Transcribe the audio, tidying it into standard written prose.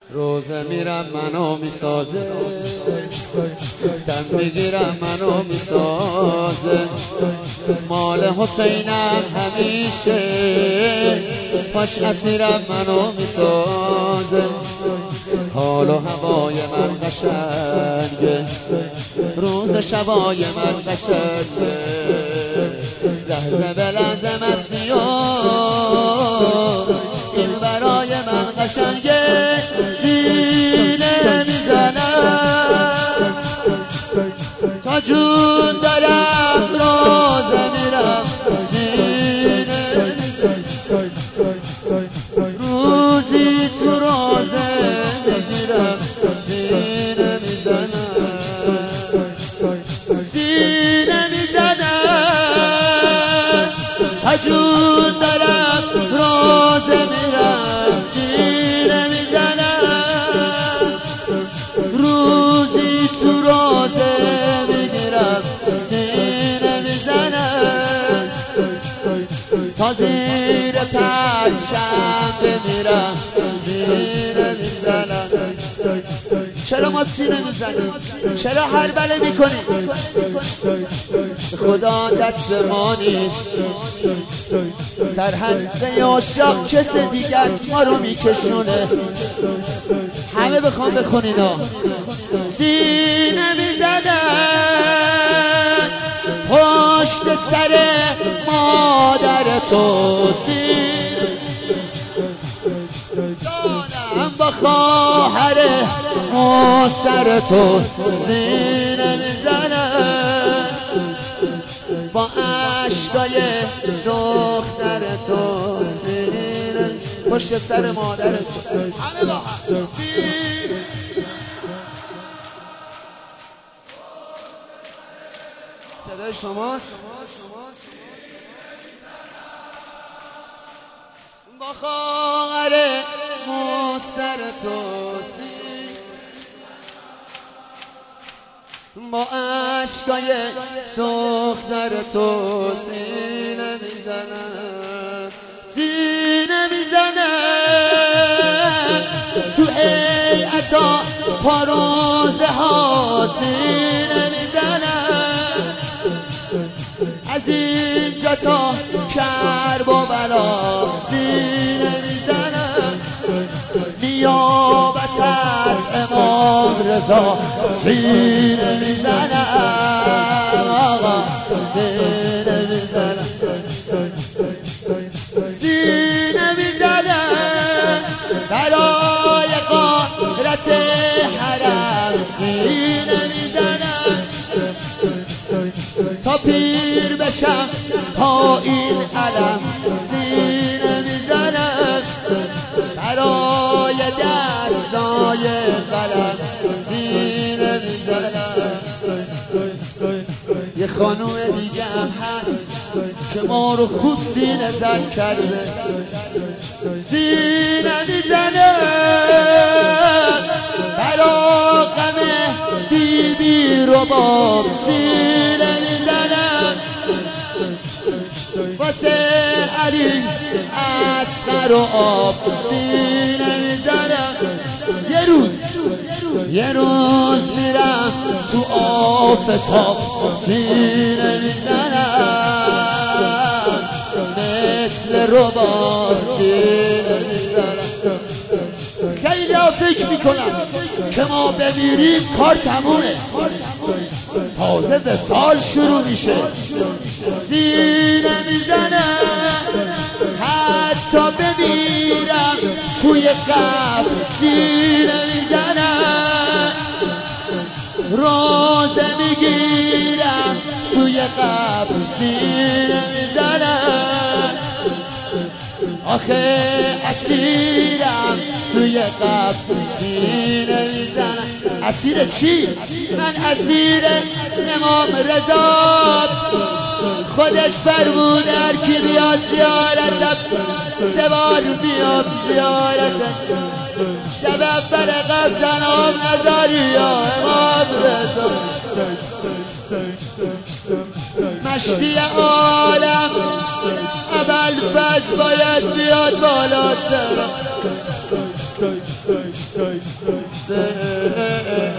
روزه میرم منو میسازه، دم میگیرم منو میسازه. مال حسینم همیشه پاش اسیرم منو میسازه. حال و هوای من قشنگه، روز شبای من قشنگه. لحظه به لحظه مستی و این برای من قشنگه. سینه میزنم تا جون دارم، روزه میرم سینه روزی تو روزه میگیرم. سینه میزنم، سینه میزنم تا جون دارم، روزه میرم سینه میزنم. روزی تو روزه میگیرم، سینه میزنم تا زیر پرچم بمیرم. سینه میزنم. چرا ما سینه میزنیم؟ چرا هر بله میکنیم؟ خدا دست ما نیست، سرحد عاشق کس دیگه از ما رو میکشونه. همه بخوام بخونینا. سینه میزنم پشت سر مادر تو، سینه دادم با خواهر مستر تو. سینه میزنم با عشقای دختر تو، سینه پشت سر مادر تو. همه با صدای شماست. با خواهر مستر تو، با عشقای دختر تو. سینه میزنم، سینه میزنم تو هیئتا پاروزه ها. سینه میزنم از اینجا تا کرب و بلا. سینه میزنم نیابت از امام رضا. سینه میزنم آقا، سینه میزنم، سینه میزنم برای قدرت حرم. سینه میزنم تا پیر بشم پایین علم. سینه میزنم برای دستای قلم. سینه میزنم. یه خانوم دیگه هم هست که ما رو خوب سینه زن کرده. سینه میزنم برا غم بیبی رباب. سینه میزنم واسه علی اصغر و آب. سینه میزنم یه روز میرم تو آفتاب. سینه میزنم مثل رباب. سینه میزنم. خیلی ها فکر میکنم که ما بمیریم کار تمومه، تازه وصال شروع میشه. سینه میزنم حتی بمیرم توی قبر. سینه میزنم روزه میگیرم توی قبر. سینه میزنم آخه اسیرم توی قبر. سینه میزنم. اسیر چی؟ من اسیر امام رضا. خودش فرمود هر کی بیاد زیارتم 3 بار بیاد زیارتم. شب اول قبل تنام نذاری یا امام رضا. مشتی عالم ابوالفضل باید بیاد بالا سر. داشته